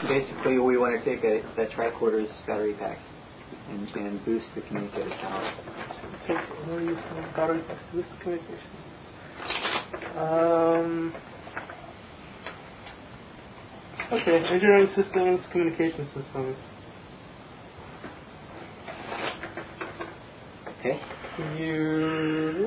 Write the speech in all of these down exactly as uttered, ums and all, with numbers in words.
basically we want to take a, a tricorder's battery pack and, and boost the communicator's power. Take we'll use some battery pack to boost the communication. Um, okay, engineering systems, communication systems. Okay. You.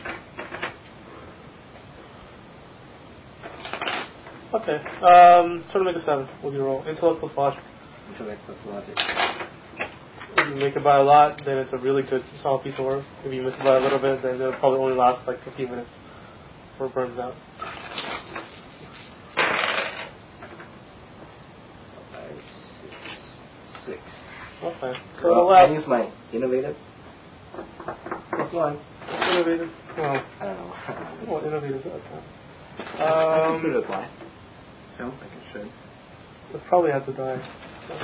Okay. Um, sort of make a seven with your roll. Intellect plus logic. Intellect plus logic. If you make it by a lot, then it's a really good solid piece of work. If you miss it by a little bit, then it'll probably only last like a few minutes before it burns out. Five, six, six. Okay. So Well, last, I use my innovative. Plus one. innovative. Well, I don't know. what innovative is that? I can put Um, it apply. Sounds like it should. It probably has to die. So.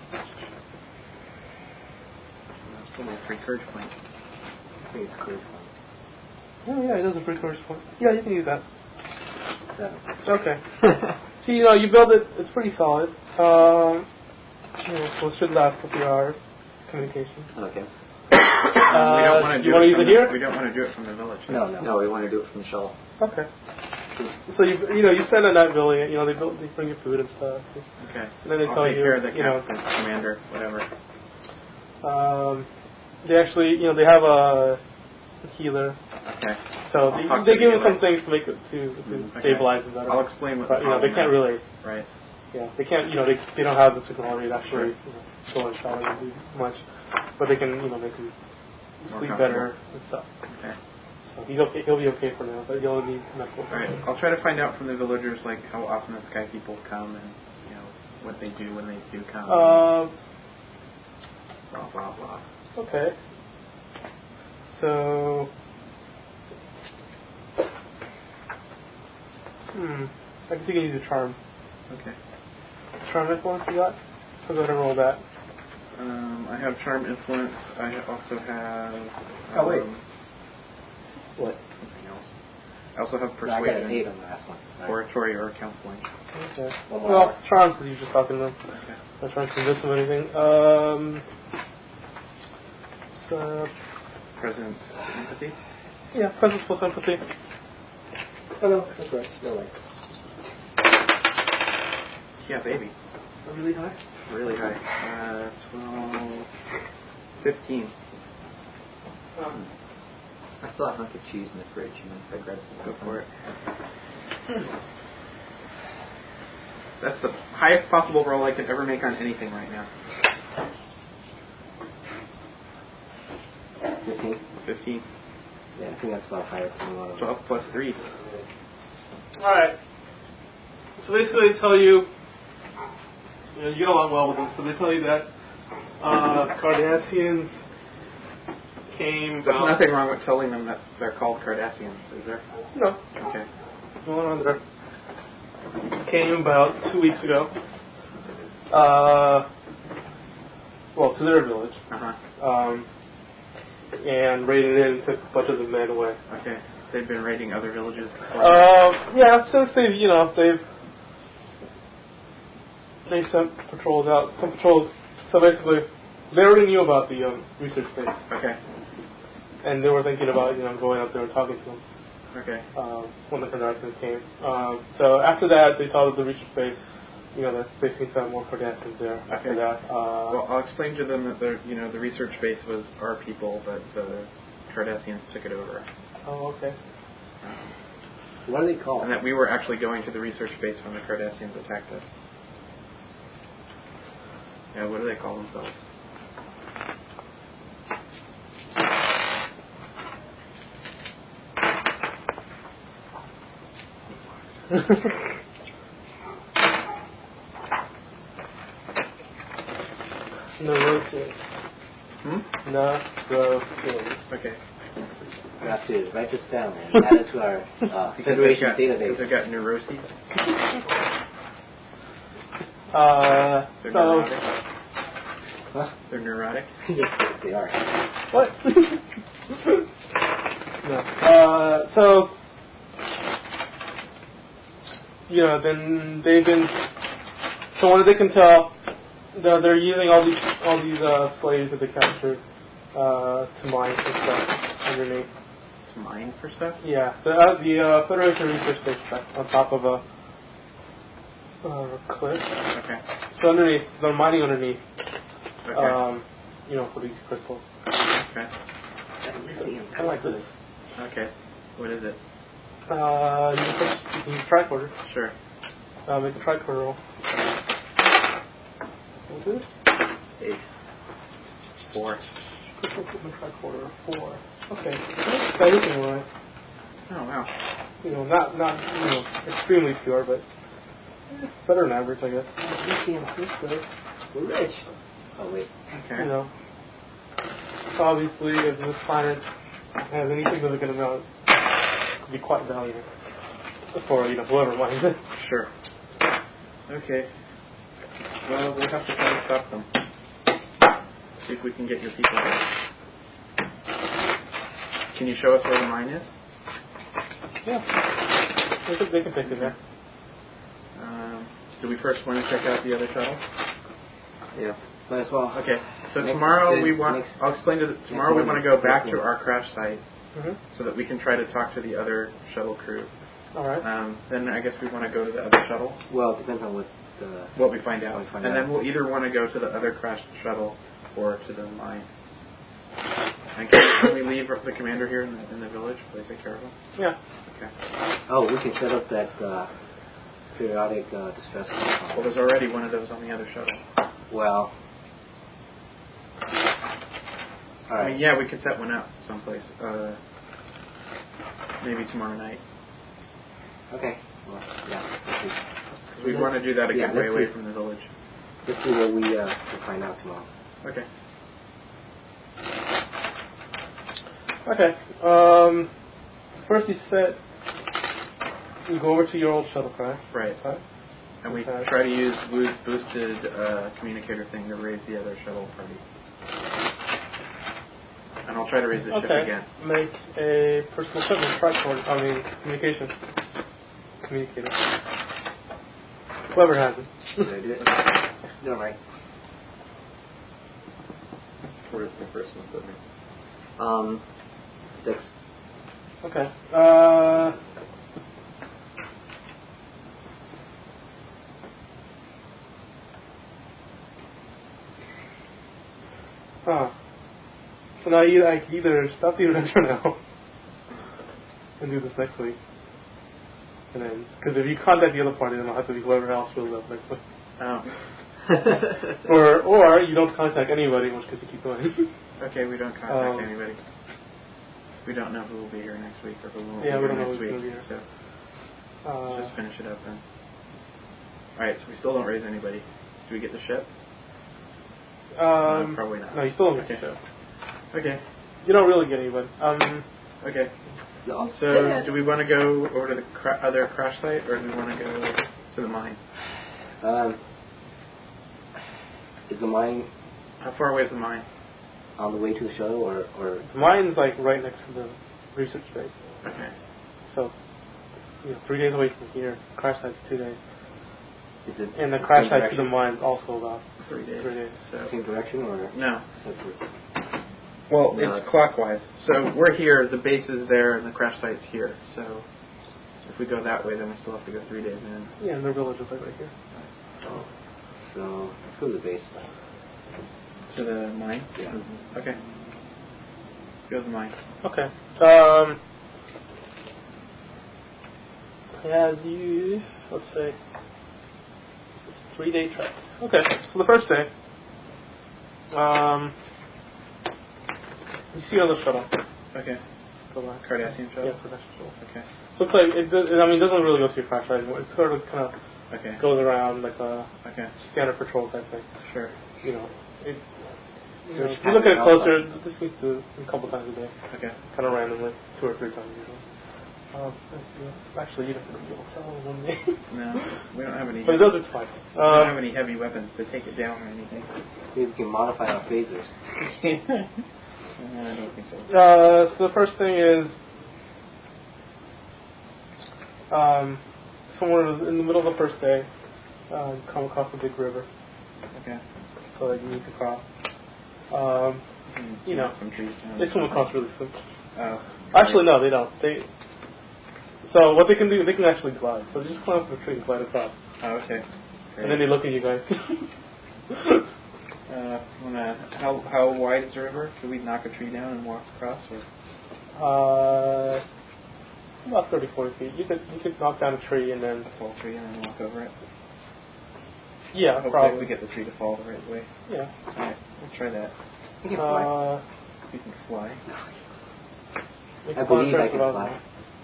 That's probably a free courage point. I think it's courage point. Oh yeah, it does a free courage point. Yeah, you can use that. Seven. Okay. So you know, you build it. It's pretty solid. Um, you know, so it should last a few hours. Communication. Okay. Uh, we don't want to you do want to it use from it the, here? We don't want to do it from the village. No, no. No, we want to do it from the shuttle. Okay. So you you know you spend a night building it. You know they build they bring you food and stuff. Okay. And then they I'll tell take you care of the you know captain, commander, whatever. um, they actually you know they have a healer. Okay. So I'll they, talk they to give the them some healer. things to make it to, to Okay. stabilize it better. I'll explain what But the you know they problem can't is. really Right. yeah they can't you know they they don't have the technology to actually you know, go inside and do much, but they can you know make them More sleep comfortable. better and stuff. Okay. So he's okay, he'll be okay for now, but he'll need medical. All right. I'll try to find out from the villagers like how often the sky people come and you know what they do when they do come. Um. blah blah blah. Okay. So. Hmm. I guess you can use a charm. Okay. Charm influence you got? So go ahead and roll that. Um, I have charm influence. I also have. Um, Oh, wait. What? Something else. I also have No, I got an eight persuasion, on the last one. oratory, or counseling. Okay. One more. Well, charms is you just talking to them. Okay. Not trying to convince them of anything. Um. So. Presence, empathy. Yeah, presence plus empathy. Oh, no, that's right. No way. Yeah, baby. Really high? Really high. Uh, twelve, fifteen. Um, I still have a hunk of cheese in the fridge. You mind if I grab some? Go for it. That's the highest possible roll I could ever make on anything right now. Fifteen? Fifteen. Yeah, I think that's about higher than one of them. Twelve plus three. Alright. So basically they tell you, you know, you get along well with them, so they tell you that uh, Cardassians came There's about... nothing wrong with telling them that they're called Cardassians, is there? No. Okay. What's going on there? Came about two weeks ago. Uh, well, to their village. Uh-huh. Um, and raided it and took a bunch of the men away. Okay. They've been raiding other villages before? Uh, yeah, since they've, you know, they've they sent patrols out. Some patrols. So basically, they already knew about the um, research base. Okay. And they were thinking about, you know, going up there and talking to them. Okay. Uh, when the Cardassians came. Um, so after that, they saw that the research base, you know, that they seemed to have more Cardassians there. After Okay. that, uh, Well, I'll explain to them that the you know the research base was our people, but the Cardassians took it over. oh, okay. Um, What are they called? and that we were actually going to the research base when the Cardassians attacked us. Yeah, what do they call themselves? Neuroses. Hmm? Neuroses. Okay. We have to write this down and add it to our uh, Federation Because they've database. got neuroses. Uh, They're so, neurotic. Huh? They're neurotic. Yes, they are. what? no. Uh, so, you know, then they've been So what they can tell, they're, they're using all these all these uh, slaves that they captured uh, to mine for stuff underneath. To mine for stuff? Yeah, the uh, the uh, Federation Research Station on top of a uh, cliff. Okay. So underneath, they're mining underneath. Okay. Um, you know, for these crystals. Okay. I like this. Okay. What is it? Uh, you can, put, you can use tricorder. Sure. Uh, make a tricorder roll. What is it? Eight. Four. Crystal equipment tricorder. Four. Okay. That's everything right. Oh, wow. You know, not not you know extremely pure, but eh, better than average, I guess. That's good. We're rich. Oh wait. Okay. You know, obviously, if this planet has any significant amount, it could be quite valuable for you know whoever mines it. Sure. Okay. Well, we'll have to try to stop them. See if we can get your people there. Can you show us where the mine is? Yeah, they can, they can take it there. Um, do we first want to check out the other shuttle? Yeah. Might as well. Okay. So Next- tomorrow we next- want. next- I'll explain to the, tomorrow we next want to go one. back Next to one. our crash site Mm-hmm. so that we can try to talk to the other shuttle crew. All right. Um, then I guess we want to go to the other shuttle. Well, it depends on what the. What we find out, What we find and out. then we'll either want to go to the other crashed shuttle or to the mine. And can, can we leave the commander here in the, in the village? Will they take care of him? Yeah. Okay. Oh, we can set up that uh, periodic uh, distress call. Well, there's already one of those on the other shuttle. Well. All I right. mean, yeah, we could set one up someplace. Uh, maybe tomorrow night. Okay. Well, yeah. We want to do that a Yeah, good way let's away see. from the village. Let's see what we uh, can find out tomorrow. Okay. Okay. Um, first you said you go over to your old shuttlecraft. Right. Right. And we Okay. try to use Wu's boosted uh, communicator thing to raise the other shuttle party. And I'll try to raise the ship Okay. again. Make a personal equipment tricorder. I mean, communication communicator. Whoever has it. Did I do it? You're right. Where's the first one equipment? Um, six. Okay. Uh. Huh. So now you I can either stop the event for now and do this next week, and then because if you contact the other party, then it'll have to be whoever else shows up next week. Oh. or or you don't contact anybody, in which case you keep going. Okay, we don't contact Um, anybody. We don't know who will be here next week or who won't Yeah, be we here don't know next who's week. gonna be here. So uh, just finish it up then. Alright, so we still don't raise anybody. Do we get the ship? um, No, probably not. No, you still don't get Okay. the show. Okay. You don't really get anybody. Um, Okay. No. So do we want to go over to the cra- other crash site or do we want to go to the mine? Um, is the mine How far away is the mine? on the way to the shuttle, or, or mine's like right next to the research base, Okay. so you know, three days away from here. Crash site's two days, is it and the the crash same site to the direction? mine's also about Three days. three days. So Same direction, or no. separate? Well, No. it's clockwise. So we're here, the base is there, and the crash site's here. So if we go that way, then we still have to go three days in. Yeah, and their village is like right here. Oh, so let's go to the base. To the mine? Yeah. Okay. Go to the mine. Okay. Um, as you, let's say, it's a three-day trek. Okay, so the first day, um, you see on the shuttle. Okay. The last- Cardassian shuttle? Yeah, Cardassian shuttle. Okay. Looks like it. Does, I mean, it doesn't really go to your crash site anymore. It sort of kind of Okay. goes around like a Okay. scanner patrol type thing. Sure. You know, it. You, So know, it's if you look at it passing closer, outside. this needs to a couple times a day, Okay. kind of randomly, two or three times usually. Um, let's see. Actually, you don't have to be able to tell in one day. No, we don't have any. But it does it twice. we don't have Um, any heavy weapons to take it down or anything. Maybe we can modify our phasers. No, I don't think so. uh, so the first thing is um, somewhere in the middle of the first day, uh, come across a big river. Okay. So that you need to cross. Um, Mm, you know, some trees down. they swim across really soon. Oh. Actually, no, they don't. They. So what they can do, they can actually glide. So they just climb up the tree and glide across. Oh, okay. Great. And then they look at you guys. uh, wanna, how how wide is the river? Could we knock a tree down and walk across? Or? uh, about thirty, forty feet. You could you could knock down a tree and then. A tall tree and then walk over it? Yeah, Hopefully probably. we get the tree to fall the right way. Yeah. Alright, we'll try that. You can fly. Uh, We can fly. make I a believe I contrast can about fly.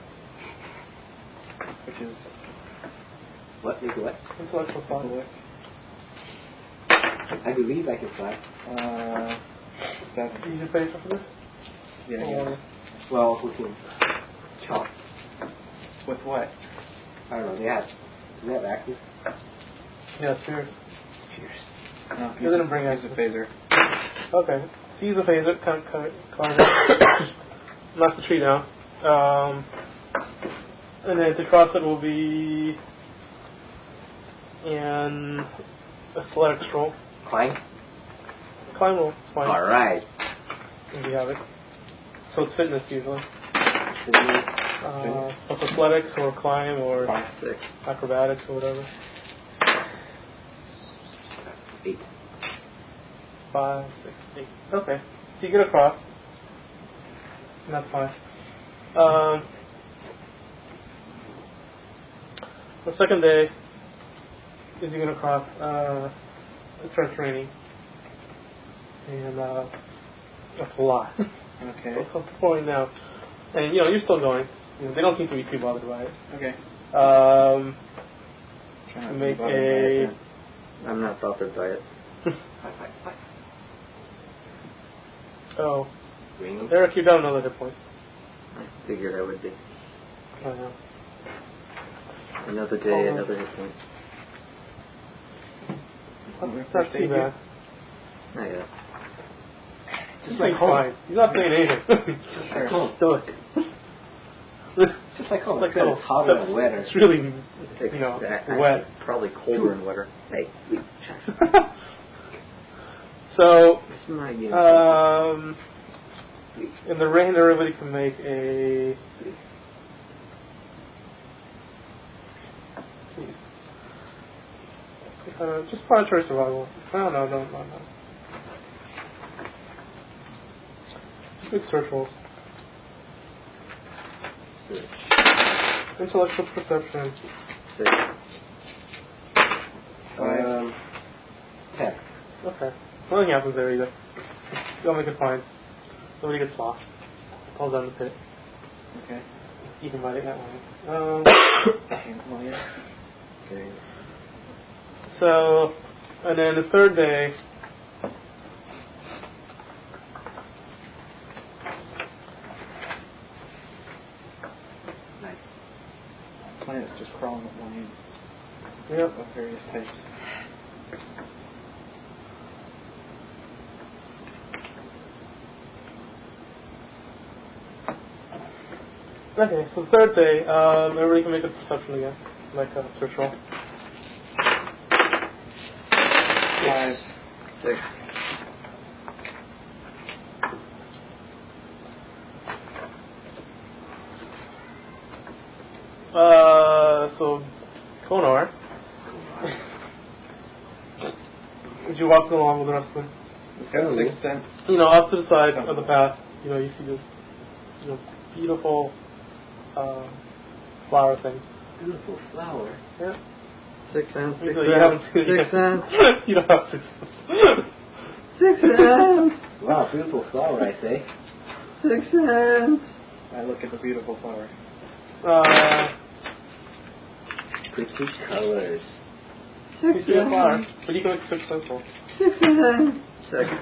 Which is What? Make a what? intellectual thought. intellect. I believe I can fly. Uh, seven. Use your face for this? Yeah, I Or- guess. Well, we can chop. With what? I don't know. They have. Do they have axes? Yeah, sure. Cheers. No, You're gonna bring use axes. a phaser. Okay. So use a phaser, cut, cut, carve it, knock the tree down. Um, and then to cross it will be in athletics roll. Climb. Climb roll, it's fine. All right. If you have it. So it's fitness usually. Fitness. Uh, plus athletics or climb or Five, six, acrobatics or whatever. eight. Five, six, eight. Okay. So you get across. And that's fine. Um, the second day is you get across. Uh, it starts raining. And uh, that's a lot. Okay. So it's pouring down. And you know, you're still going. You know, they don't seem to be too bothered by it. Okay. Um, Try not to make be bothered by it, a. I'm not bothered by it. Oh, Raining? Eric, you're down another hit point. I figured I would be. I know. Another day, Oh. another hit point. That's then. not too bad. Not yet. Just like fine. He's not saying anything. Just like home. Stoic. Just like home. Like It's kind home. of hotter and wetter. It's really, you know, Exactly. wet. Probably colder and wetter. Hey, wait. So, This is my unit. um, in the rain, everybody can make a. Jeez. Uh, just planetary survival. No, no, no, no, no. Just make search rolls. Six. Intellectual perception. Six. Um, ten. Okay. So nothing happens there either. You'll make it fine. Nobody gets lost. Falls down the pit. Okay. You can bite it that way. Um, Okay. so, and then the third day, Nice. Planets just crawling with one hand. yep. Of various types. Okay, so the third day, um, everybody can make a perception again, like a search roll. Five. Six. Uh, so, Konar, as you're walking along with the rest of them, We've got Oh. six sense. you know, off to the side of the path, you know, you see this, you know, beautiful uh, flower thing. Beautiful flower. Yeah. Six cents. Six So you haven't cents. seen it Six yet. cents. You don't have to. Six cents. Wow, beautiful flower, I say. Six cents. I look at the beautiful flower. Uh, Pretty colors. you Six see a flower, cents. but you can make six pencil. Six cents. Second.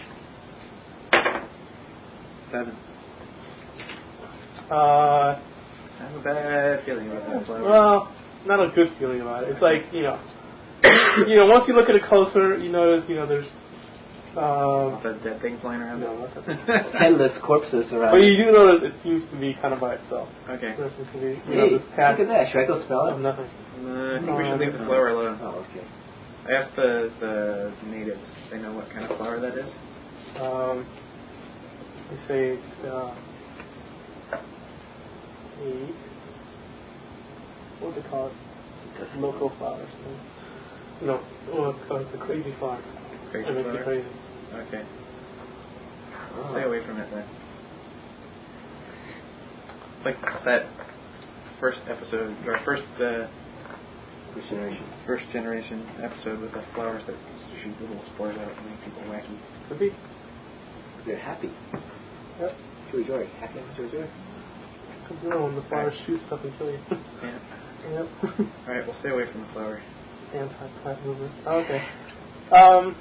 Seven. Uh, I have a bad feeling about that flower. well, not a good feeling about it. It's like, you know, you know, once you look at it closer, you notice, you know, there's Um, The dead thing flying around? no, not that. Headless corpses around. But you do notice it seems to be kind of by itself. Okay. There seems to be, you Hey, know, this patch look at that. Should I go spell of it? nothing. Uh, I think we should leave the flower alone. Oh, okay. I asked the, the natives. They know what kind of flower that is? Um, they say it's uh, a, what do they call it? It's a local flower. So, no, well, it's, uh, it's a crazy flower. Crazy It makes flower? you crazy. Okay. Oh. Stay away from it then. It's like that first episode, or first uh, First generation. first generation episode with the flowers that shoot little spores out and make people wacky. Could be. They're happy. Yep. Joy, joy. Happy, joy, joy. Could be when the flowers shoot stuff and kill you. Yeah. Yep. Alright, we'll stay away from the flower. Anti-plant movement. Okay. Um.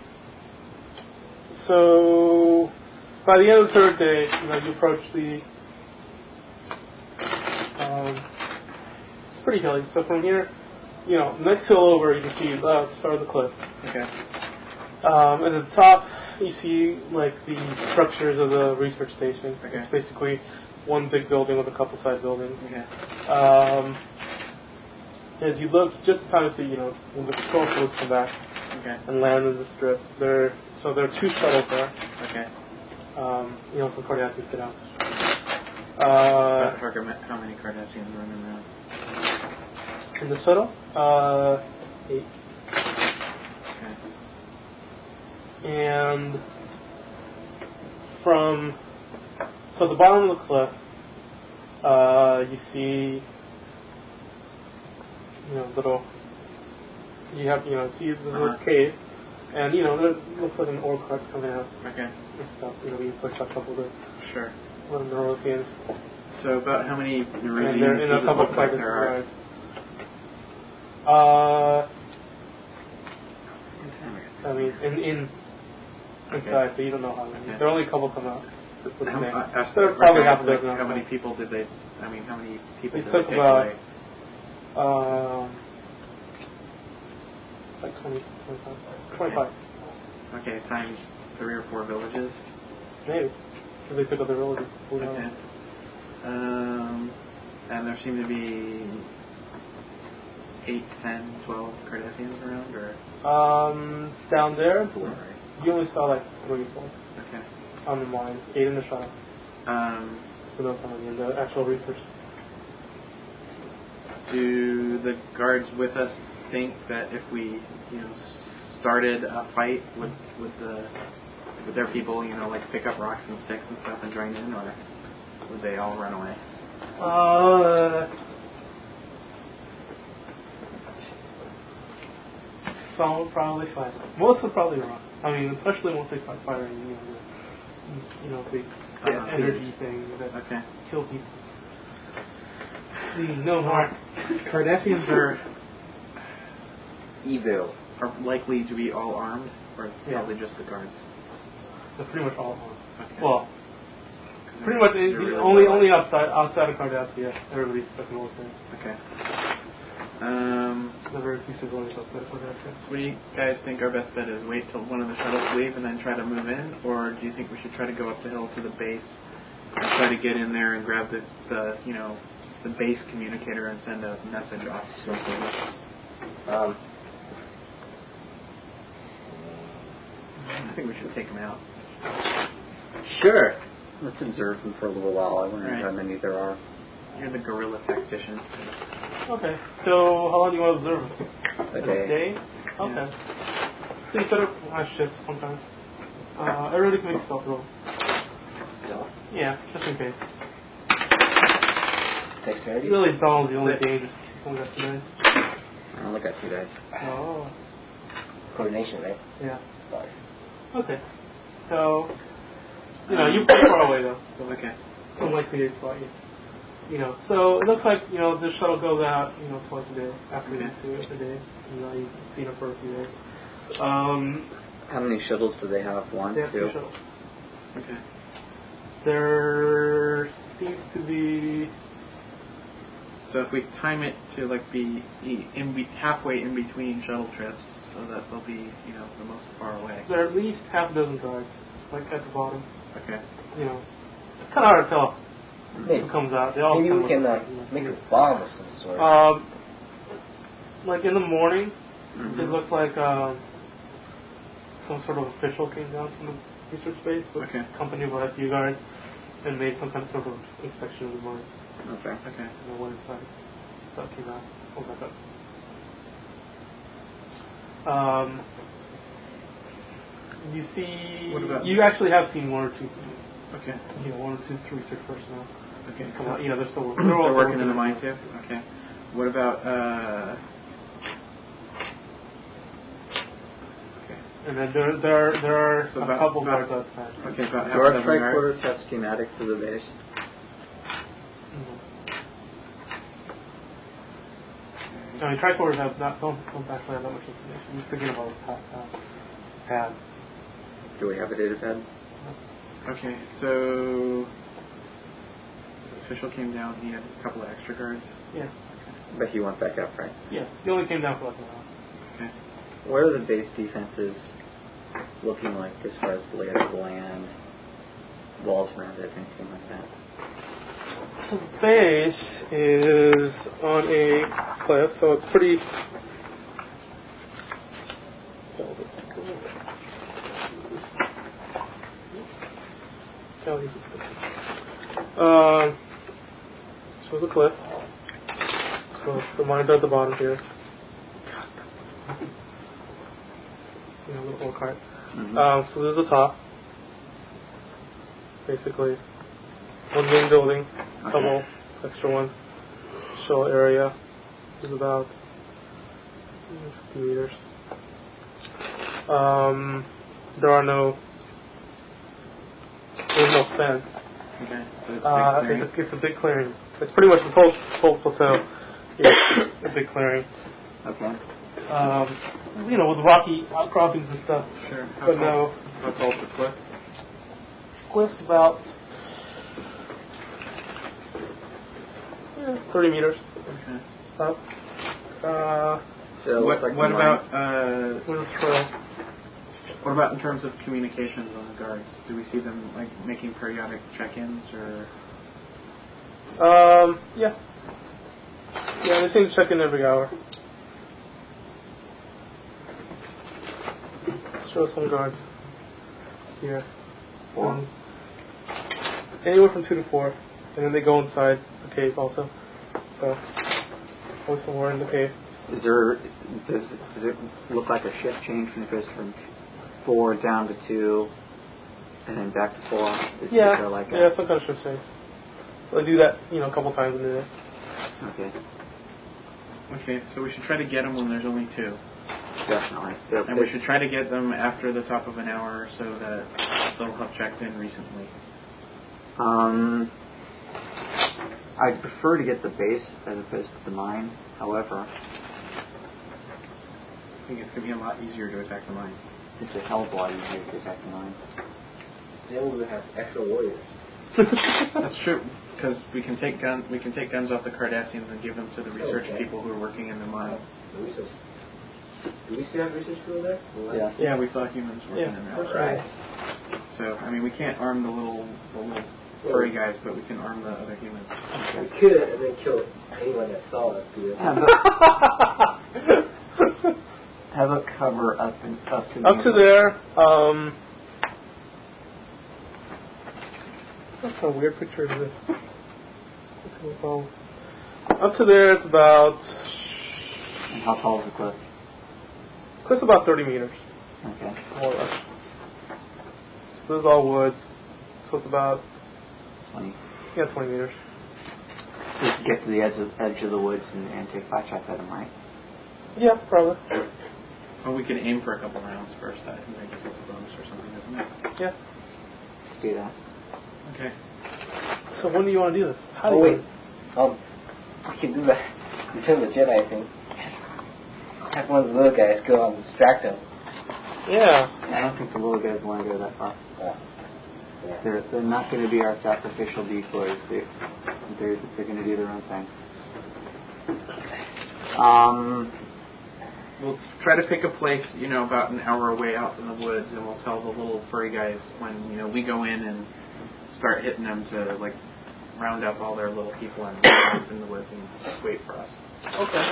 So, by the end of the third day, you know, you approach the. Um, it's pretty hilly. So from here, you know, next hill over, you can see uh, the start of the cliff. Okay. Um, and at the top, you see like the structures of the research station. Okay. It's basically one big building with a couple side buildings. Okay. Um, as you look, just in time to see, you know, when the patrol boats come back Okay. and land in the strip, there. So there are two shuttles there. Okay. Um, you know, some Cardassians get out. How, Uh, how how many Cardassians running around? in the shuttle, uh, eight. Okay. And from so at the bottom of the cliff, uh, you see, you know, little. You have, you know, see the little Uh-huh. cave, and you know, there looks like an ore cart coming out Okay. and stuff. You know, you push up a couple of the Sure. little Neurosians, So about how many and Nerusians they're in a does it couple look of like private there are? rides. Uh, I mean, in in inside, so you don't know how many. Okay. There are only a couple come out. With the How, name. I asked There are the probably question half a was, like, dozen. how many outside. people did they? I mean, how many people They did took they take about- away? Um, like twenty, twenty-five, twenty-five, Okay, times three or four villages. maybe. Because they took other villages. Who knows? Okay. Um, and there seem to be eight, ten, twelve Cardassians around, or Um, down there, Alright. you only saw like three or four okay. on the mines, eight in the shuttle. Um, Who knows how many in the actual research? do the guards with us think that if we, you know, started a fight with with the with their people, you know, like pick up rocks and sticks and stuff and join in, or would they all run away? Uh, some would probably fight. Most would probably run. I mean, especially once they start firing, you know, the, you know, the, the Uh-huh. energy thing that Okay. kill people. See, no more. Cardassians are Evil. are likely to be all armed, or Yeah. probably just the guards. They're pretty much all armed. Okay. Well, 'Cause pretty they're- much they're it- really only well only armed. outside outside of Cardassia, everybody's stuck in military. Okay. Um, There are very few civilians outside of Cardassia. so what do you guys think our best bet is? Wait till one of the shuttles leave and then try to move in, or do you think we should try to go up the hill to the base and try to get in there and grab the, the you know the base communicator and send a message off? Um, I think we should take them out. sure. Let's observe them for a little while. I wonder Right. how many there are. You're the guerrilla tactician. Okay, so how long do you want to observe? A A day. day? Okay. So you set up uh, shifts sometimes. Uh, everybody can make stealth rolls. Stealth. Yeah, just in case. Dexterity. Really, Donald's the only Six. dangerous. Only got two dice. I only got two dice. Oh, Coordination, right? yeah. Five. Okay. So, you know, you're pretty far away though, so Okay. it's unlikely to spot you. You know, so it looks like, you know, the shuttle goes out, you know, twice a day after Okay. you see it a day. You know, you've seen it for a few days. Um, How many shuttles do they have? One, they have two two? shuttles. Okay. There seems to be. So if we time it to like be e- in be- halfway in between shuttle trips, so that they'll be, you know, the most far away? There are at least half a dozen guards, like at the bottom. Okay. You know, it's kind of hard to tell Maybe, who comes out. They all maybe kind we of can look uh, like- make a bomb of some sort. Um, like in the morning, Mm-hmm. it looked like um, some sort of official came down from the research base, with Okay. accompanied by a few guards, and made some kind of sort of inspection of the mine. Okay. Okay. And then went inside. Stuff came out. Hold back up. Um, you see, What about- you actually have seen one or two, Okay. you know, one or two research personnel. Okay. Come So out. Yeah, they're still working. they're, They're, also working in the on mine too. Okay. What about? Uh, okay. And then there, there, there are So a about- couple about- guards outside. Okay. About Do half our a dozen tricorders guards. have schematics of the base? Mhm. I mean, tricorders have not, don't, don't actually have that much information. Just forget about the past pad. Do we have a data pad? Okay. So the official came down. He had a couple of extra guards. Yeah. But he went back up, right? Yeah. He only came down for like an hour. Okay. What are the base defenses looking like as far as the layout of the land, walls around it, anything like that? So the base is on a cliff, so it's pretty. Um, so it's a cliff. So the mines are at the bottom here. You know, little, little cart. Mm-hmm. Um, so there's the top. Basically, one main building, a couple extra ones. Shell area is about fifty meters. Um, there are no, there's no fence. Okay. So it's Uh, big it's, a, it's a big clearing. It's pretty much this whole whole plateau. Yeah, a big clearing. Okay. Um, you know, with rocky outcroppings and stuff. Sure. How But tall, no, How tall's the cliff? cliff's about yeah, thirty meters Okay. up. Uh, So What, it's like what the about mine- uh, there's a trail. what about in terms of communications on the guards? Do we see them like making periodic check-ins or? Um, yeah. Yeah, they seem to check in every hour. Show some guards here. Um, anywhere from two to four. And then they go inside the cave also. So, go somewhere in the cave. Is there, does it, does it look like a shift change when it goes from four down to two and then back to four? Is Yeah, there like yeah, a, some kind of shift change. So they do that, you know, a couple times in the day. okay, Okay, so we should try to get them when there's only two, definitely. There- and we there's- should try to get them after the top of an hour so that they'll have checked in recently. Um, I'd prefer to get the base as opposed to the mine. However, I think it's going to be a lot easier to attack the mine. it's a hell of a lot easier to attack the mine. Then we would have extra warriors. That's true, because we can take gun we can take guns off the Cardassians and give them to the research Okay. people who are working in the mine. The research. Do we still have research people there? Yeah. Yeah, we saw humans working Yeah, in that's there. right. So I mean, we can't arm the little the little furry guys, but we can arm the other humans. We could and then kill anyone that saw us do it. Have a, have a cover up and up to Up to there, um, that's a weird picture of this. Up to there, it's about, And how tall is the cliff? it's about thirty meters, Okay. more or less. So this is all woods, so it's about, twenty. yeah, twenty meters. So you can get to the edge of, edge of the woods and, and take five shots at them, right? Yeah, probably. Well, we can aim for a couple rounds first. I think that gives us a bonus or something, doesn't it? Yeah. Let's do that. Okay. So when do you want to do this? How do Oh, you wait. Um, we can do that. Return of the Jedi thing. Have one of the little guys go and distract them. Yeah. I don't think the little guys want to go that far. Uh, yeah. They're they're not going to be our sacrificial decoys. They, they're they're going to do their own thing. Um, we'll try to pick a place, you know, about an hour away out in the woods, and we'll tell the little furry guys when, you know, we go in and start hitting them to, like, round up all their little people and off in the woods and just wait for us. Okay.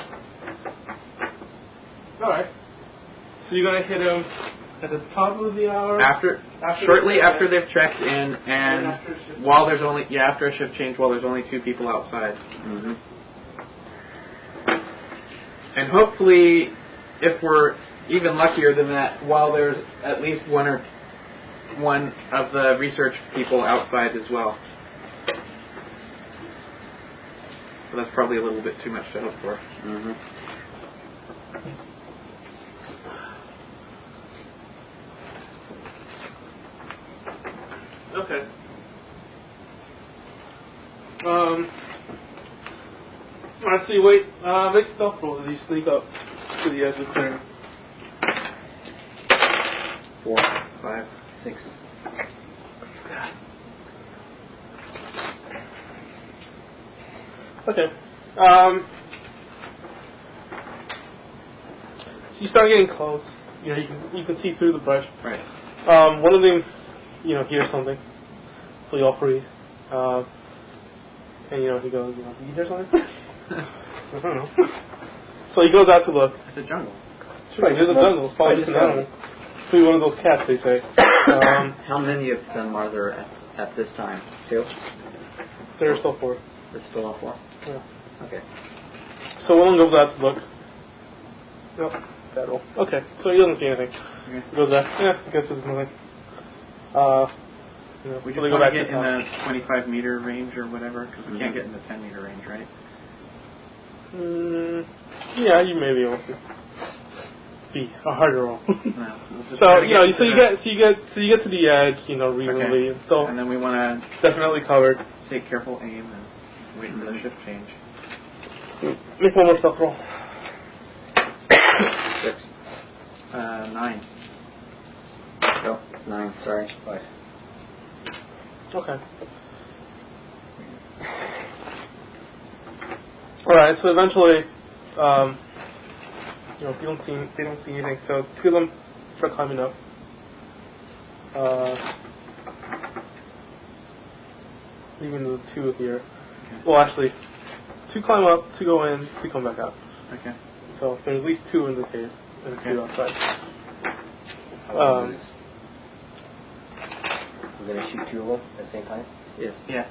All right. So you're gonna hit them at the top of the hour. After, After shortly the- after they've checked in, and And after shift while there's only yeah after a shift change, while there's only two people outside, Mm-hmm. and hopefully, if we're even luckier than that, while there's at least one or one of the research people outside as well. But that's probably a little bit too much to hope for. Mm-hmm. Okay. Um. Alright, so you wait. Uh, make stealth rolls as you sneak up to the edge of the clearing. Four, five, Six. Okay. Um. So you start getting close. You know, you can you can see through the brush. right. Um, one of them, you know, hears something. So you all freeze. Uh, and you know, he goes, you know, did you hear something? I don't know. So he goes out to look. It's a jungle. Sure, there's a jungle. It's probably just an animal. Could be one of those cats, they say. Um, How many of them are there at, at this time? Two? there's still four. There's still all four? Yeah. Okay. So one of them goes out to look. Yep, bad roll. Okay, so he doesn't see anything. Okay. He goes back. Yeah, I guess there's nothing. Uh, you know, We so just they go want back to get to in the the twenty-five meter range or whatever, because we Mhm. can't get in the ten meter range, right? Mm, yeah, you may be able to. Be a harder roll. No. We'll just So try to you know, get so to you the- get, so you get, so you get to the edge, you know, reasonably. Okay. So And then we want to definitely covered. take careful aim and wait for the shift change. Make one more stealth roll. Six. Uh, nine. Oh, nine, sorry. Five. Okay. All right. So eventually, um, you know, you don't see, they don't see anything. So two of them start climbing up. Uh, even the two here. Okay. Well, actually, two climb up, two go in, two come back out. Okay. So there's at least two in the cave and Okay. two outside. How long Um, is this? We're gonna shoot two of them at the same time? Yes. Yeah.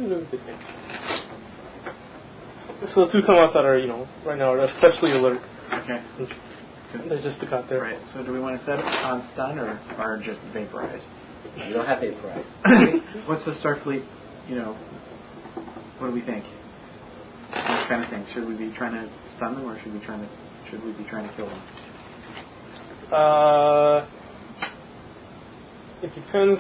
So the two come outside are, you know, right now are especially alert. Okay. They just got there. Right. So do we want to set it on stun or, or just vaporize? You don't have vaporize. What's the Starfleet, you know, what do we think? This kind of thing. Should we be trying to stun them or should we trying to should we be trying to kill them? Uh, it depends.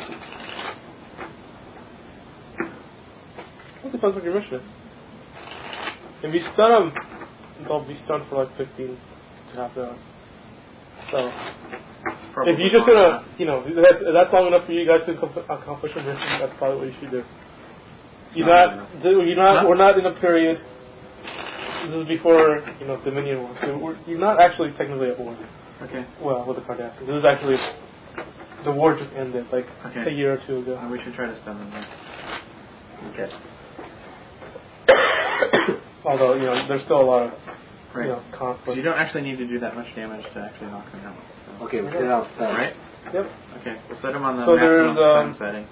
It depends what your mission is. If you stun them, they'll be stunned for like fifteen to half an hour. So, Probably if you're just not gonna, enough. you know, that's, that's long enough for you guys to ac- accomplish a mission, that's probably what you should do. You're Not not, enough. you're not, Huh? we're not in a period. This is before, you know, Dominion War. So we're, you're not actually technically at war. Okay. Well, with the Cardassians. This is actually, the war just ended like Okay. a year or two ago. Uh, we should try to stun them then. Okay. Although, you know, there's still a lot of, Right. you know, conflict. You don't actually need to do that much damage to actually knock them out. So. Okay, we'll get out. All right. Yep. Okay. We'll set them on the So maximum there's, stun um, setting.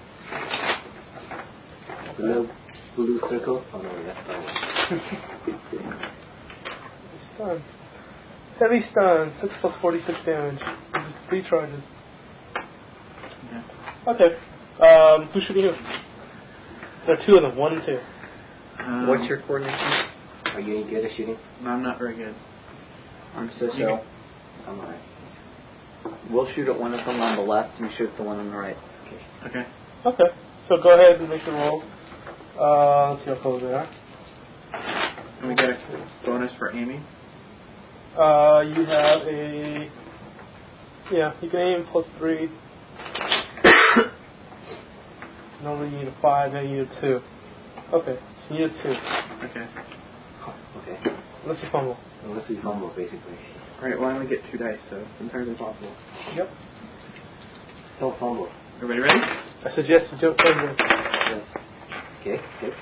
The little blue circle. Oh, no, that's not Stun. Heavy stun, six plus forty-six damage. This is three charges. Yeah. Okay. Um, who's shooting who? There are two of them, one and two. Um, What's your coordination? Are you any good at shooting? No, I'm not very good. I'm so So, so. I'm alright. We'll shoot at one of them on the left, and you shoot at the one on the right. Okay. Okay. So go ahead and make your rolls. Uh, let's see how close they are. And we get a bonus for aiming. Uh, you have a... Yeah, you can aim plus three. Normally you need a five, then you need a two. Okay, so you need a two. Okay. Okay. Unless you fumble. Unless we fumble, basically. Alright, well I only get two dice, so it's entirely possible. Yep. Don't fumble. Everybody ready? I suggest you jump in. Yes. Okay, good.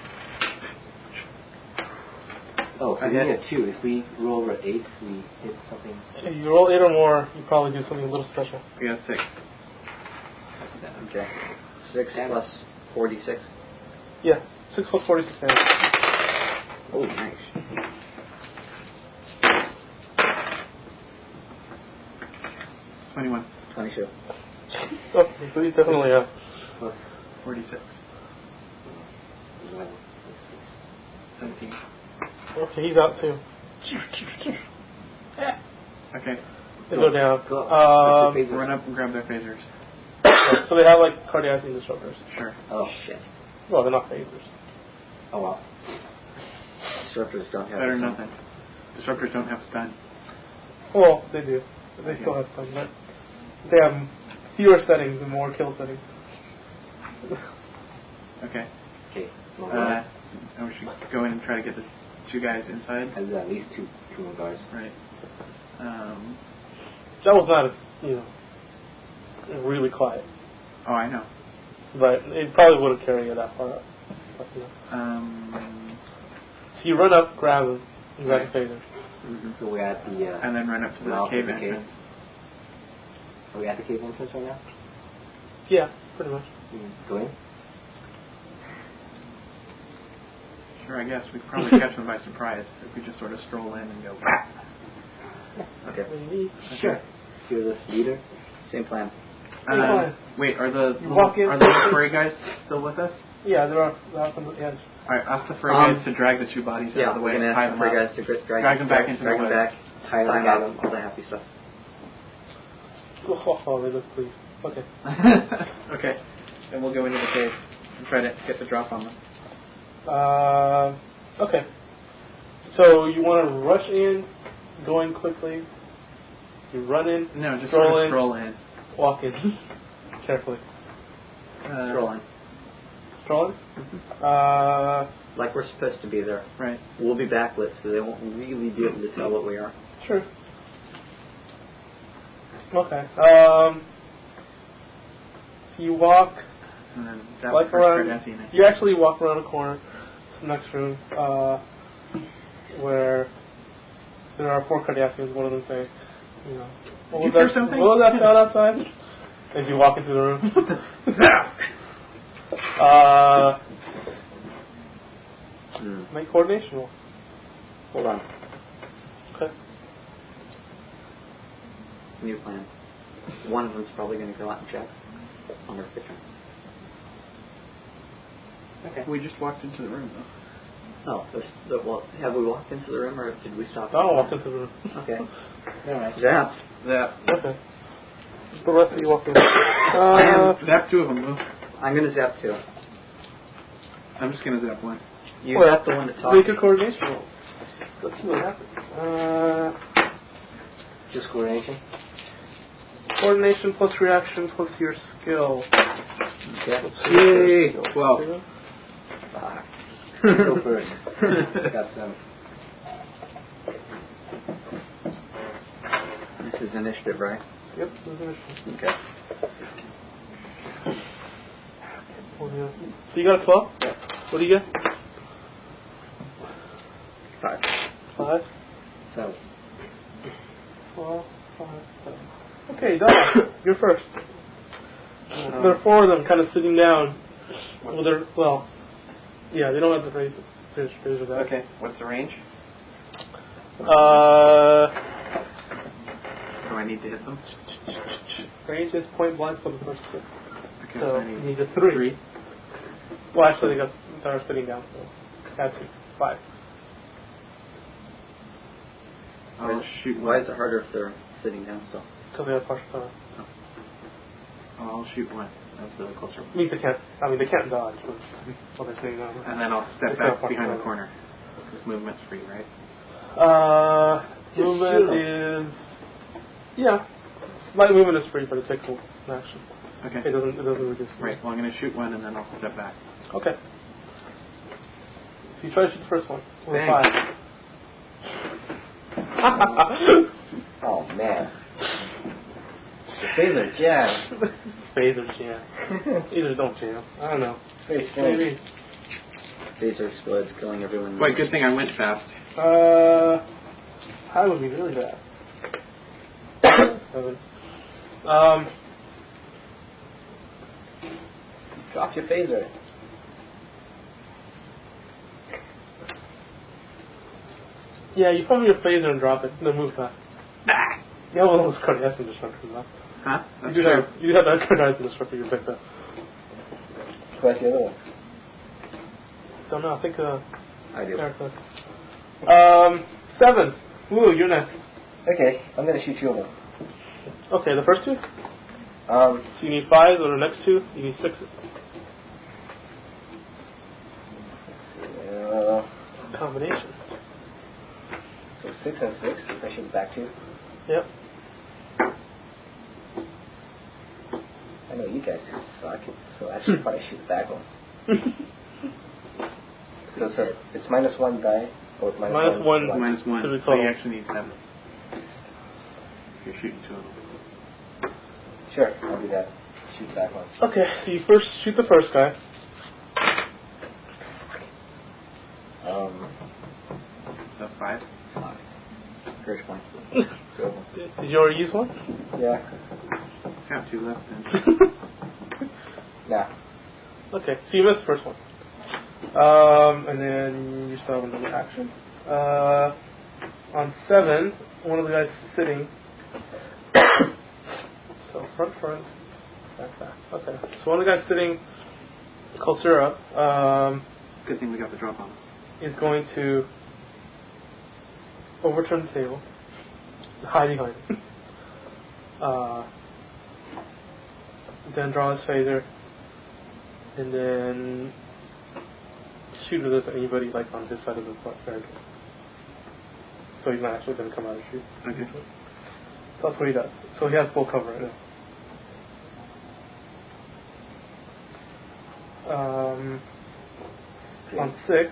Oh, so I we hit. need a two. If we roll over eight, we hit something. If you roll eight or more, you probably do something a little special. We got a six. Okay. Six plus forty-six. Yeah, six plus forty-six damage. Oh, nice. Twenty-one. Twenty-two. Okay, so you definitely have. Plus Forty-six. eleven. Seventeen. Okay, he's out too. Okay. They go down. Go. Um, Phasers. Run up and grab their phasers. so they have like cardiac disruptors. Sure. Oh shit. Well, they're not phasers. Oh well. Disruptors don't have Better the than same- nothing. Disruptors don't have stun. Well, they do. They still have some, but they have fewer settings and more kill settings. Okay. Okay. Well, Uh, and we should go in and try to get the two guys inside. has at least two two more guards. Right. Um, That was not, a, you know, really quiet, oh, I know. but it probably wouldn't carry you that far up. But, you know. Um, So you run up, grab him, and grab the phaser. Mm-hmm. So we're at the. Uh, and then run up to the mouth of cave the cave. entrance. Are we at the cave entrance right now? Yeah, pretty much. Mm. Go in. Sure, I guess we could probably catch them by surprise if we just sort of stroll in and go. Okay. Maybe. Sure. You're the leader. Same plan. Uh, wait, are the You little, walk in- are the little furry guys still with us? Yeah, they're off, they're off on the edge. All right, ask the furry Um, guys to drag the two bodies Yeah, out of the we're way gonna and tie ask them the up. guys to gr- drag, Drag them back into drag the them woods. back, tie them up, all the happy stuff. Oh, oh, they look pleased. Okay. Okay, then we'll go into the cave and try to get the drop on them. Uh, okay. So you want to rush in, go in quickly. You run in, No, just stroll sort of in, stroll in. walk in carefully. Uh, Strolling. Strolling? Uh, Like we're supposed to be there. Right. We'll be backlit, so they won't really be able to tell what we are. sure. Okay. Um, so you walk And then that like first around. Cardassian next You actually walk around a corner to the next room, uh, where there are four Cardassians. One of them saying, "You know, what Did you was hear that? something?" What was that sound outside?" As you walk into the room. uh, Hmm. make coordination roll. Hold on. Okay. New plan. One of them's probably going to go out and check on their picture. Okay. We just walked into the room, though. Oh, this, the, well, have we walked into the room or did we stop? I'll walk into the room. Okay. Alright. Zap. That. Okay. The rest of you walk in. I Uh, am zap two of them, though. I'm going to zap two. I'm just gonna zap one. You Well, zap the one that talks. make a coordination roll. Let's see what happens. Uh, Just coordination. coordination plus reaction plus your skill. Okay. Let's see what your skill is. Twelve. Fuck. Go first. Got some. This is initiative, right? Yep. this is initiative. Okay. So you got a twelve? Yeah. What do you get? Five. Five. So. Twelve. Five. Seven. Okay, Doc, you're first. There are four of them kind of sitting down. Well, they're, well, yeah, they don't have the range. Range of that. Okay. What's the range? Uh, Do I need to hit them? range is point blank for the first two. Okay, So so I you need need a three. three. Well, actually, they got they're sitting down, so that's it. Five. I'll shoot Why one. is it harder if they're sitting down still? Because they have partial cover. Oh, I'll shoot one. That's the closer one. I mean, they can't. I mean, they can't dodge. But while they're sitting down. And then I'll step It's not back behind the partial corner. Because movement's free, right? Uh, shoot movement is yeah. Light movement is free, but it takes an action. Okay. It doesn't. It doesn't reduce. Right. Well, I'm going to shoot one and then I'll step back. Okay. So you try to shoot the first one. With a Bang. five. man. The phaser jam. Phaser jam. Phasers don't jam. I don't know. Very strange. Maybe. Phaser explodes, killing everyone. Wait, good thing I went fast. Uh, I would be really bad. Seven. Um, Drop your phaser. yeah, you put me your phaser and drop it, then move fast. Nah. Yeah, well, those cardiac destructors, huh? Huh? That's you do true. have, you have that cardiac destructor you picked up. Where's the other one? Don't know, I think, uh, I do. Eric does. Um, seven. Woo, you're next. Okay, I'm gonna shoot you over. Okay, the first two? Um, So you need five, or the next two, you need six. uh, Combination. so six and six. If I shoot back two. Yep. I know you guys suck, so I should probably shoot the back one. So it's, a, it's minus one die, or it's minus, Minus one. one. Minus one. To the So total. you actually need seven. You're shooting two of them. Sure, I'll do that. Shoot the back one. Okay, so you first shoot the first guy. Um, So five. Five. First point. go. Did did you already use one? Yeah. Got two left then. Nah. Okay, so you missed the first one. Um, and then you still have another action. Uh, on seven, one of the guys sitting. So front, front, back, back. Okay, so one of the guys sitting closer up um, Good thing we got the drop on. is going to overturn the table, hide behind it. Uh, then draw his phaser, and then shoot if there's anybody like on his side of the barricade. So he's not actually going to come out and shoot. Okay. So that's what he does. So he has full cover right now. Um, on six,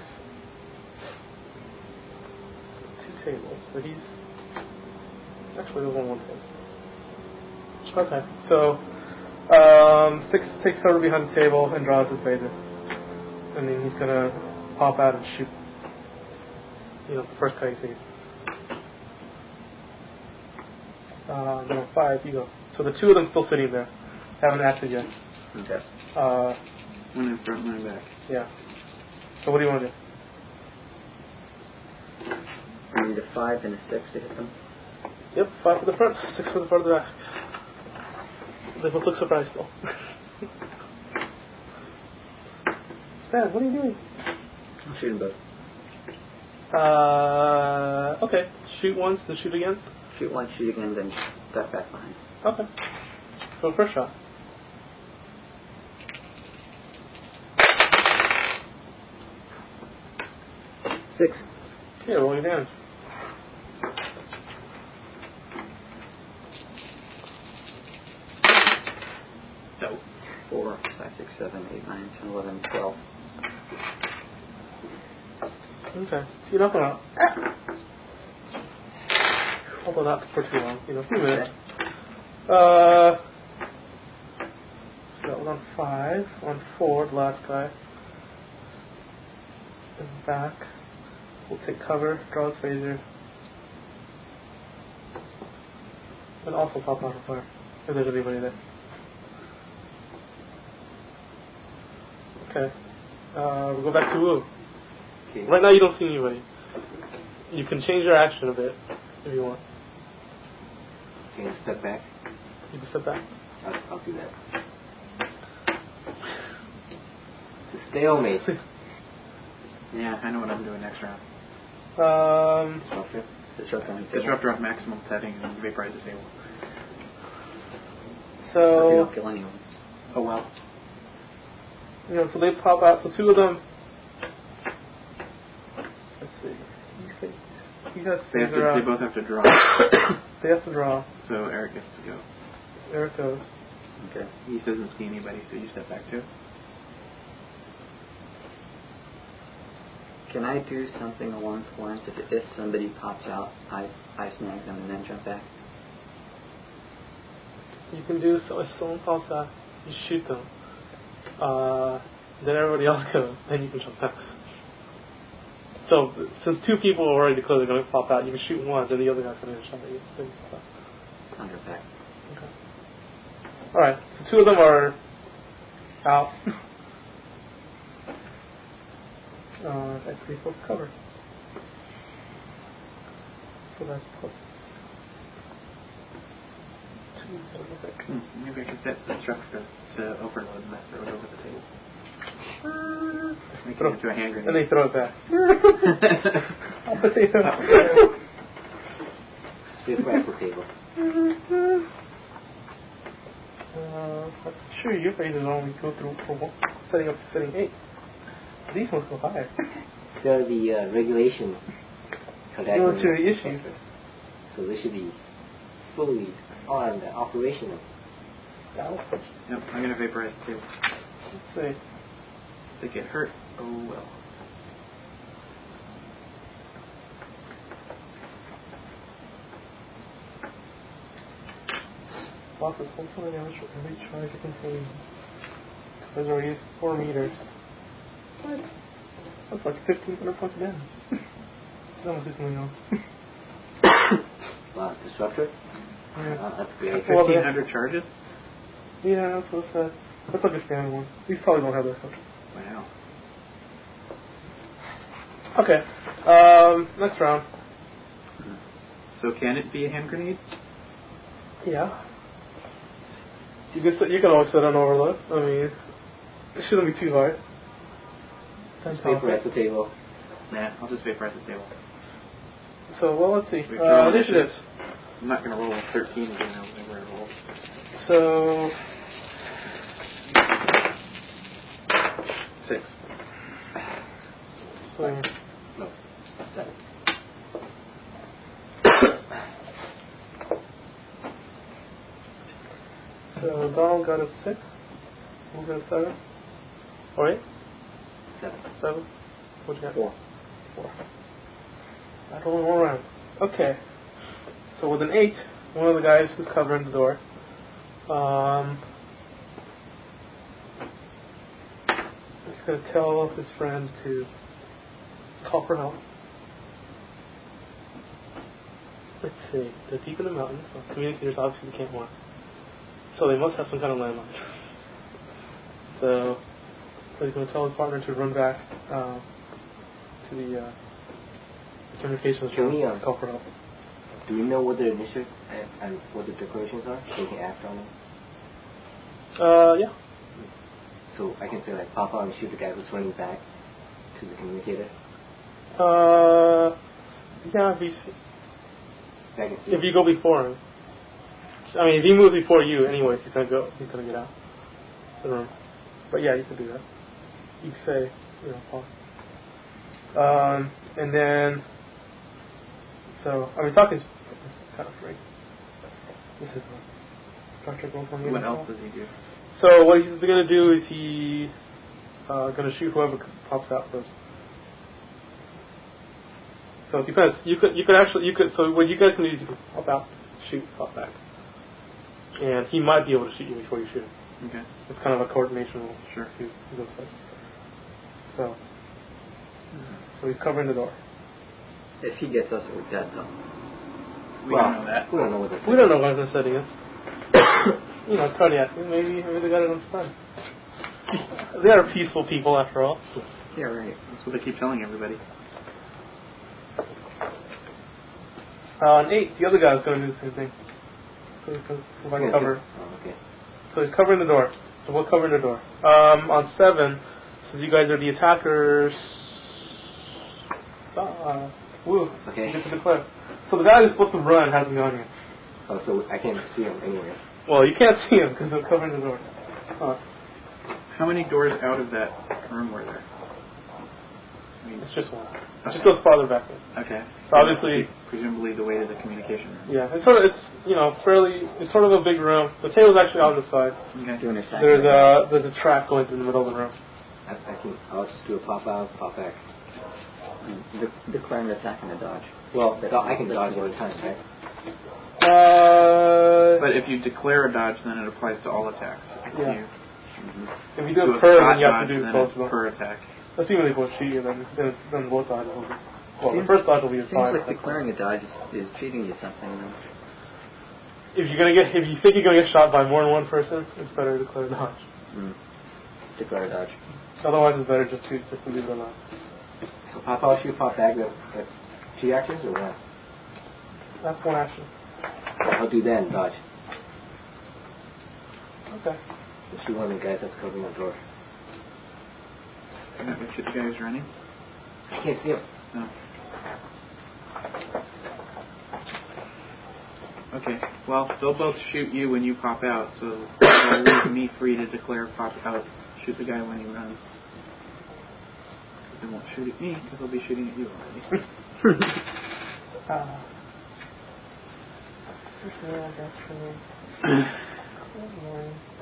two tables. So he's actually there's only one table. Okay, so um, six takes cover behind the table and draws his phaser, and then he's gonna pop out and shoot. You know, the first guy you see. Uh, then on five, you go. So the two of them still sitting there, haven't acted yet. Okay. Uh, One in front, one in back. yeah. So what do you want to do? We need a five and a six to hit them. Yep, five for the front, six for the front of the back. They both look surprised though. Stan, what are you doing? I'll shoot them both. Uh, okay. Shoot once, then shoot again. Shoot one, shoot again, then duck back behind. Okay. So first shot. Six. Okay, roll your damage. So. Four, five, six, seven, eight, nine, ten, eleven, twelve. Okay. So you're not gonna hold on not for too long, you know, a few minutes. Uh so that was on five, on four, the last guy. And back. We'll take cover, draw his phaser. And also pop out of fire. If there's anybody there. Okay. Uh we'll go back to Wu. Okay. Right now you don't see anybody. You can change your action a bit if you want. Okay, step back. You can step back. I'll, I'll do that. It's a stalemate. Yeah, I know what I'm doing next round. Um, Disruptor. Disruptor on the table. Disruptor off maximum setting and vaporize the table. Or if you so, don't kill anyone. Oh well. you know, so they pop out. So two of them. Let's see. He's, he has They, have to, phaser they out. both have to draw. They have to draw. So Eric gets to go. There it goes. Okay. He doesn't see anybody, so you step back too. Can I do something along the lines if if somebody pops out, I I snag them and then jump back? you can do so if someone pops out, you shoot them. Uh, then everybody else goes, then you can jump out. So since two people are already declared they're going to pop out, you can shoot one, then the other guy's going to shot at you. Then you pop out. Under back. Okay. All right. So two of them are out. uh, that's three plus cover. So that's plus two. Hmm, maybe I could set the structure to overload and I throw it over the table. Make it Throw- into a hand grenade. And they throw it back. Hot potato. Big rifle table. Uh, sure, your phases only go through from one, setting up to setting eight. These ones go higher. So the uh, regulation for that Military one- issue. So they should be fully on the operational. That was Yep, I'm going to vaporize the table. Let's see. If they get hurt, oh well. Lots of one point damage for every charge it contains. Those already is four meters. What? That's like fifteen hundred points of damage. That almost is something else. Wow, the structure? Yeah. Uh, that's great. Well, fifteen hundred charges? Yeah, that's what it says. That's like a standard one. These probably don't have that stuff. Wow. Okay. Um, next round. So can it be a hand grenade? Yeah. You can sit, you can always sit on overload. I mean, it shouldn't be too hard. Ten Vaporize pounds. the table. Nah, I'll just vaporize the table. So, well, let's see. Wait, Uh, roll initiatives. I'm not going to roll a thirteen again. I was going to roll. So, Six. so No. Seven. So Donald got a six. Who got a seven? Or eight? Seven. Seven? What you got? Four. Four. That's only one round. Okay. So with an eight, one of the guys who's covering the door, um, he's going to tell his friend to call for help. Let's see. They're deep in the mountains. So communicators obviously can't work. So they must have some kind of landline. So, so he's going to tell his partner to run back uh, to the uh, communications Can room we, to um, call for help. Do you know what the initiative and, and what the declarations are? So we can act on them? Uh, yeah. So I can say like pop out and shoot the guy who's running back to the communicator. Uh, yeah, if, he's, I can see if you go before him. I mean, if he moves before you, anyways, he's gonna go. He's gonna get out of the room. But yeah, you can do that. You can say, you know, Paul. Um, and then, so I mean, talking is kind of free. This is a structure going from What else does he do? So what he's gonna do is he uh, gonna shoot whoever pops out first. So it depends. You could you could actually you could so what you guys can do is you can pop out, shoot, pop back. And he might be able to shoot you before you shoot him. Okay. It's kind of a coordination rule. Sure. Who, who goes first. So, so he's covering the door. If he gets us, we're dead, though. We well, don't know that. We don't know what the We don't know what the setting is. You know, cardiac. Maybe maybe they got it on spine. They are peaceful people after all. Yeah, right. That's what they keep telling everybody. Uh, on eight, the other guy's going to do the same thing. So he's going to provide Okay. cover. Oh, okay. So he's covering the door. So we're covering the door. Um, on seven, since you guys are the attackers, uh, woo, Okay. you get to declare. So the guy who's supposed to run hasn't gone yet. Oh, so I can't see him anywhere. Well, you can't see him because they're covering the door. Huh. How many doors out of that room were there? I mean, It's just one. It Okay. just goes farther back in. okay. So obviously, Presumably the way to the communication room. yeah, it's sort of, it's, you know, fairly, it's sort of a big room. The table's actually on the side. Okay. Doing a sack There's right a, there's a track going through the middle of the room. I, I can. I'll just do a pop out, pop back. now. De- declaring attack and a dodge. Well, I can dodge every time, right? Uh, But if you declare a dodge, then it applies to all attacks. If Yeah. you If you do do a a per, spot then you have dodge, to do then both it's of them. per attack. Assuming they both shoot you, then then, then both dodges will be. Well, Seems- the first dodge will be Seems fine. like declaring a dodge is, is cheating you something. Though. If you're gonna get, if you think you're gonna get shot by more than one person, it's better to declare a dodge. Mm. Declare a dodge. Otherwise, it's better just to just to leave it alone. So pop out, shoot, pop back, the, the two actions or what? That's one action. I'll do then, dodge. Okay. Just shoot one of the guys that's covering the door. You're not going to shoot the guy who's running? I can't see him. No. Okay. Well, they'll both shoot you when you pop out, so they'll leave me free to declare pop out. Shoot the guy when he runs. They won't shoot at me because they'll be shooting at you already. uh, yeah, that's true.